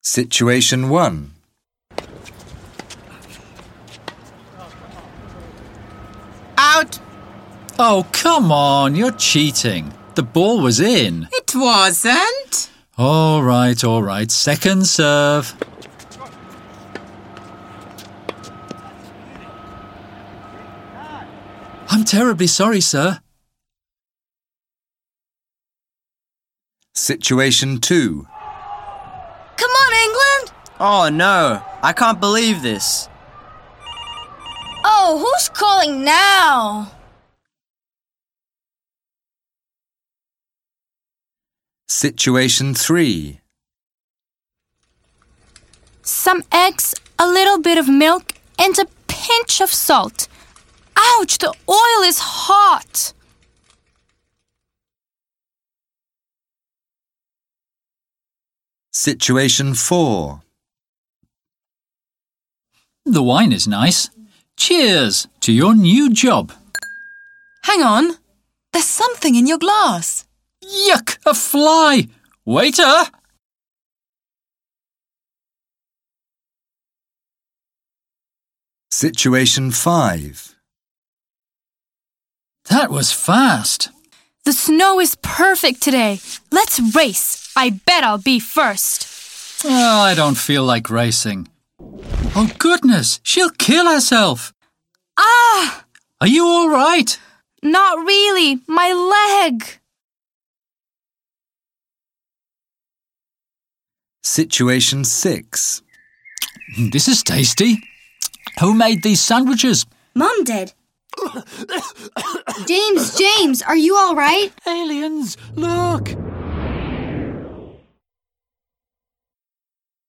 Situation 1. Out! Oh, come on, you're cheating. The ball was in. It wasn't. All right. Second serve. I'm terribly sorry, sir. Situation 2. Come on, England! Oh no, I can't believe this. Oh, who's calling now? Situation 3. Some eggs, a little bit of milk, and a pinch of salt. Ouch, the oil is hot. Situation 4. The wine is nice. Cheers to your new job. Hang on. There's something in your glass. Yuck, a fly! Waiter! Situation 5. That was fast. The snow is perfect today. Let's race. I bet I'll be first. Oh, I don't feel like racing. Oh, goodness, she'll kill herself. Ah! Are you all right? Not really. My leg. Situation 6. This is tasty. Who made these sandwiches? Mom did. James, are you all right? Aliens, look!